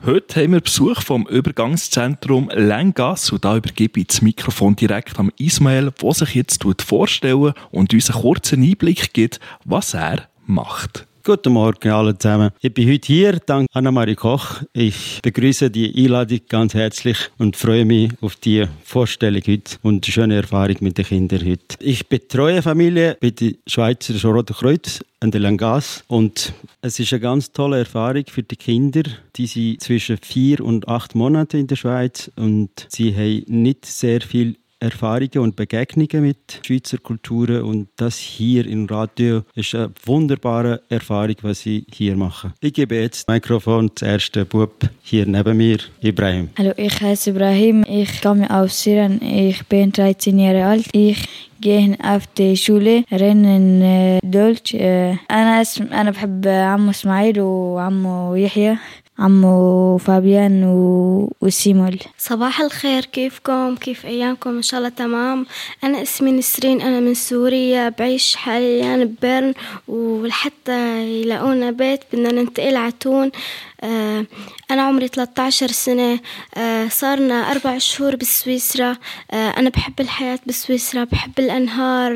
Heute haben wir Besuch vom Übergangszentrum Länggasse und da übergebe ich das Mikrofon direkt an Ismael, der sich jetzt vorstellen und uns einen kurzen Einblick gibt, was er macht. Guten Morgen alle zusammen. Ich bin heute hier, dank Annemarie Koch. Ich begrüße die Einladung ganz herzlich und freue mich auf die Vorstellung heute und die schöne Erfahrung mit den Kindern heute. Ich betreue Familie bei der Schweizer Roten Kreuz an der Länggasse und es ist eine ganz tolle Erfahrung für die Kinder. Die sind zwischen 4 und 8 Monaten in der Schweiz und sie haben nicht sehr viel Erfahrungen und Begegnungen mit Schweizer Kulturen und das hier im Radio ist eine wunderbare Erfahrung, was sie hier machen. Ich gebe jetzt das Mikrofon zum ersten Bub hier neben mir, Ibrahim. Hallo, ich heiße Ibrahim, ich komme aus Syrien, ich bin 13 Jahre alt. Ich gehe auf die Schule, reden Deutsch. أنا بحب عمو إسماعيل وعمو يحيى عمو فابيان وسيمول. صباح الخير، كيفكم؟ كيف أيامكم؟ إن شاء الله تمام. أنا اسمي نسرين، أنا من سوريا، بعيش حاليا ببرن ولحتى يلاقونا بيت بدنا ننتقل عتون. أنا عمري 13 سنة، صارنا 4 شهور بسويسرا. أنا بحب الحياة بسويسرا، بحب الأنهار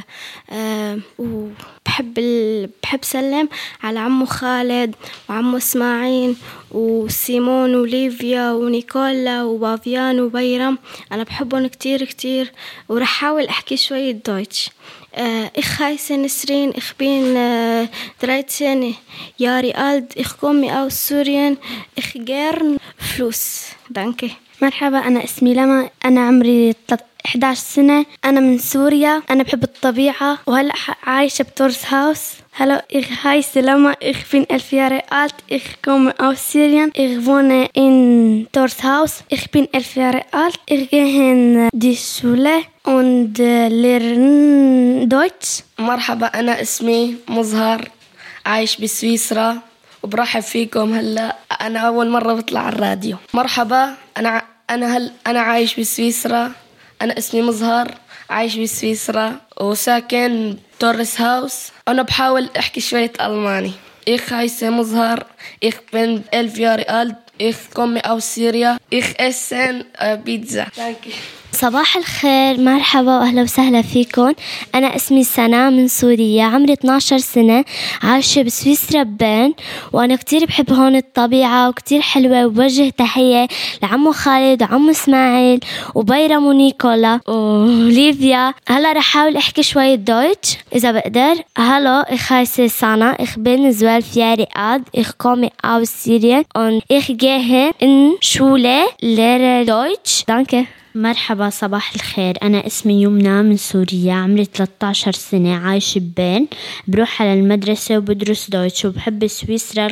بحب سلم على عمو خالد وعمو إسماعيل وسيمون وليفيا ونيكولا وبافيان وبيرم. أنا بحبهم كتير كتير ورح أحاول أحكي شوية دويتش. Ich heiße Nesrin, ich bin 13 Jahre alt, ich komme aus Syrien, ich gern Fluss. Danke. مرحبا، أنا اسمي لما، أنا عمري 11 سنة، أنا من سوريا، أنا بحب الطبيعة وهلأ عايشة بتورس هاوس. Hallo, ich heiße Lama, ich bin 11 Jahre alt, ich komme aus Syrien, ich wohne in Torshaus, ich bin 11 Jahre alt, ich gehe in die Schule und lerne Deutsch. مرحبا، أنا اسمي مظهر، عايش بسويسرا وبرحب فيكم. هلا أنا أول مرة بطلع على الراديو. مرحبا، أنا عايش بسويسرا، أنا اسمي مظهر، عايش بسويسرا وساكن تورس هاوس. أنا بحاول أحكي شوية ألماني. Ich heiße مظهر, ich bin 11 Jahre alt, ich komme aus Syrien, ich esse Pizza. Danke. صباح الخير، مرحبا وأهلا وسهلا فيكم. أنا اسمي سنة من سوريا، عمري 12 سنة، عايشة بسويسرا ببيرن، وأنا كتير بحب هون الطبيعة وكتير حلوة. وبوجه تحية لعمو خالد وعمو إسماعيل وبيرم ونيكولا وليفيا. هلا رح أحاول أحكي شوية دويتش إذا بقدر. Hallo, ich heiße Sana, ich bin 12 Jahre alt, ich komme aus Syrien und ich gehe in Schule, lehre Deutsch. Danke. مرحبا، صباح الخير، أنا اسمي يمنى من سوريا، عمري 13 سنة، عايش ببين، بروح على المدرسة وبدرس دويتش وبحب سويسرا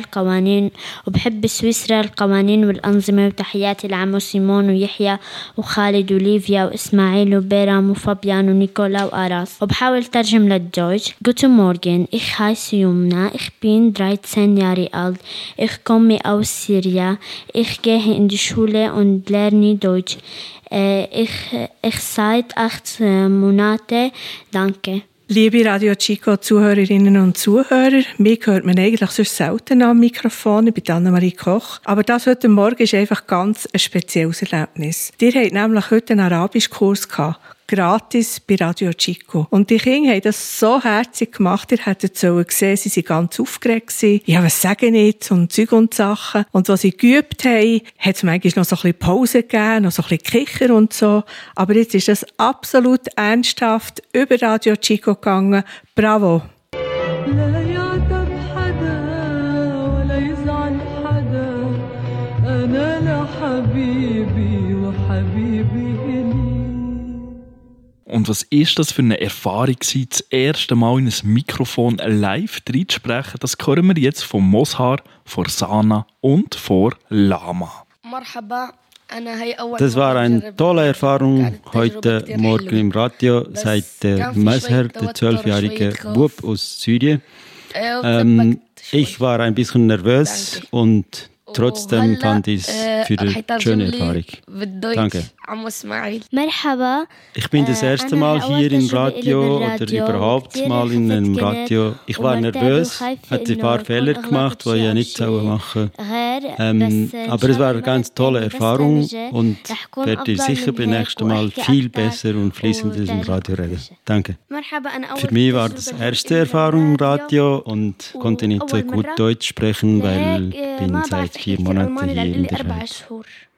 القوانين والأنظمة. وتحياتي لعمو سيمون ويحيى وخالد وليفيا وإسماعيل وبيرام وفابيان ونيكولا وآراس. وبحاول ترجم للدويتش. Guten Morgen, ich heiße Yumna, ich bin 13 Jahre alt, ich komme aus Syrien, ich gehe in die Schule und lerne Deutsch. Ich seit 8 Monate. Danke. Liebe Radio Chico Zuhörerinnen und Zuhörer, mich hört man eigentlich sonst selten am Mikrofon. Ich bin Annemarie Koch. Aber das heute Morgen ist einfach ganz ein spezielles Erlebnis. Ihr habt nämlich heute einen Arabischkurs gehabt. Gratis bei Radio Chico. Und die Kinder haben das so herzig gemacht. Ihr hättet gesehen, sie waren ganz aufgeregt. Ja, was sagen jetzt? Und Zeug und Sachen. Und als sie geübt haben, hat es manchmal noch so ein bisschen Pause gegeben, noch so ein bisschen Kicher und so. Aber jetzt ist das absolut ernsthaft über Radio Chico gegangen. Bravo! Und was ist das für eine Erfahrung gewesen, das erste Mal in ein Mikrofon live reinzusprechen? Das hören wir jetzt von Mozhar, von Sana und von Lama. Das war eine tolle Erfahrung heute Morgen im Radio, seit Mozhar, der 12-jährige Bub aus Syrien. Ich war ein bisschen nervös und trotzdem fand ich es für eine schöne Erfahrung. Danke. مرحبا. Ich bin das erste Mal hier im Radio oder überhaupt mal in einem Radio. Ich war nervös, hatte ein paar Fehler gemacht, die ich ja nicht machen sollte. Aber es war eine ganz tolle Erfahrung und werde sicher beim nächsten Mal viel besser und fließender im Radio reden. Danke. Für mich war das erste Erfahrung im Radio und konnte nicht so gut Deutsch sprechen, weil ich bin seit 4 Monaten hier in der Schweiz.